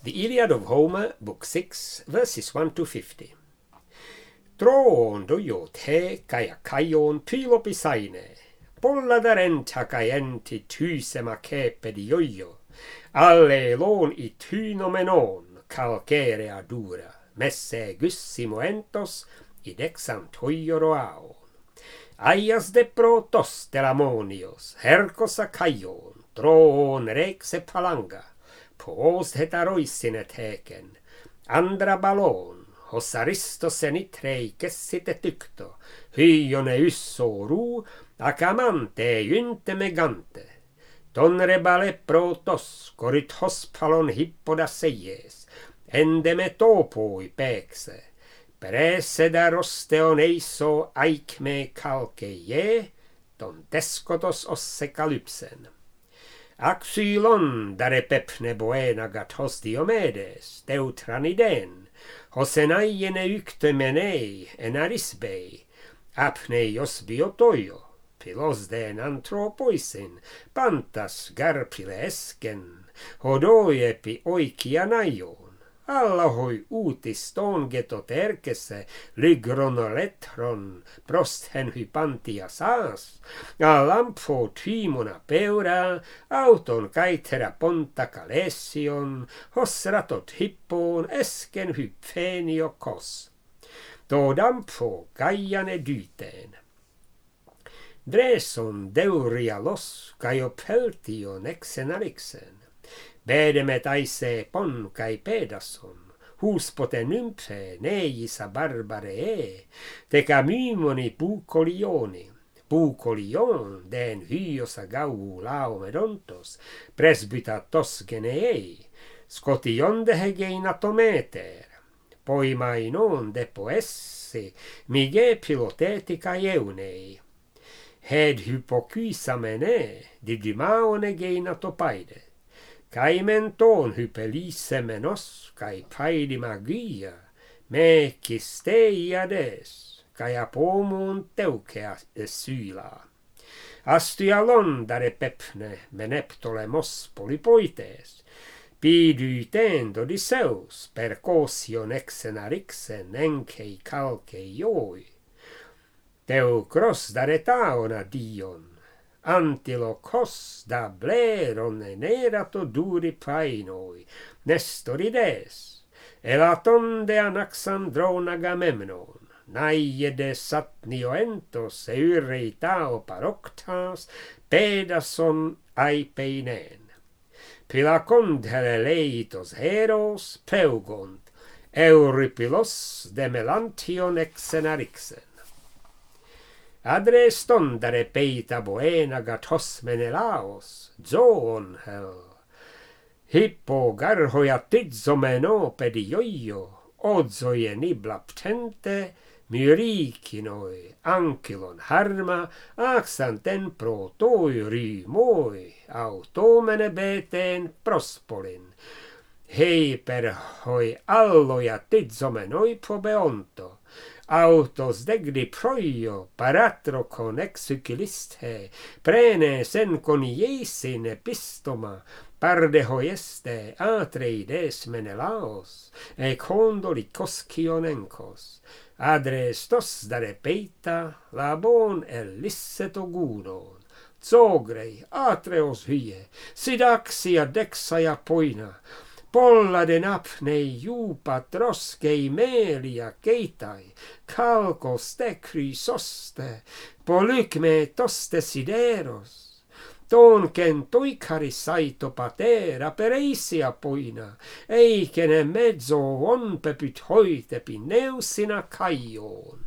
The Iliad of Homer, Book 6, verses 1 to 50. Troon dujo te kaion pylopisaine, polladaren takaenti tysema kepedioio, alle lon I tynomenon calcerea dura, messe gussimoentos idexan toioroaon. Aias de protos telamonios, hercos acaion, troon rexe palanga, post hetaroisine teken, andra ballon, hos aristos enitrei kessite tykto, hyone yssoru, acamante jynte megante, tonre bale protos, corit hospalon hippoda seies, endeme topoi pekse, perese da rosteon eiso aikme calceie, ton teskotos osse calypsen. Axylon dare pepne boena gatos Diomedes, deutraniden, hosenaiene yktemenei enarisbei, apneios biotoio, pilos den anthropoisin, pantas garpilesken, hodoi epi oikianaion, alla hoi utis ton getoterkese, lygronoletron, prosthen hypantia saas, alampho timona peura, auton kaitera ponta kalesion, hosratot hippon esken hypfenio kos. Dodampho gaiane dyten. Dreson deurialos caiopeltion exenarixen, bedemet aise pon kai pedason, huspote nymphe neisa barbaree, tecamimoni bucolioni, bucolion den hyosa gau laomedontos, presbytatos geneei, scotion de hegeinatometer, poimainon de poessi, mige pilotetica eunei, hed hypokysamene, didymaone geinatopaide, kai menton hypelisemenos, kai paidi magia, me kisteiades, kai apomun teukea syla. Astyalon dare pepne meneptolemos polypoites, pidyten Odysseus per cosion exenarixen enkei calceioi. Teucros dare taona dion, antilokos da bleron enerato duri painoi, Nestorides, elaton de Anaxandron Agamemnon, naie satnioentos eureitao paroctas, pedason aipeinen. Pilacond heleleitos heros peugont, Eurypilos de Melantion exenarixen. Adre stondare peita boena gatos menelaos, zoon hel. Hippo garhoja tidzomeno pedioio, odzoie niblaptente, myrikinoi, ankylon harma, axanten protoi rymoi, automene beten prospolin. Hei per hoi alloja tidzomenoi pobeonto, autos degli proio, paratro con exuciliste, prene sen coniesin epistoma, parde hoieste atreides menelaos, e condoli coscionencos, adrestos dare peita, labon elisseto gunon, zogrei, atreos hie, sidaxia dexaia poina, polla den apnei iupa troskei melia keitai, calcos tecri soste, polykme toste sideros, toncen toicarisaito patera pereisia poina, eikene mezzo on pepit hoite pineusina caion.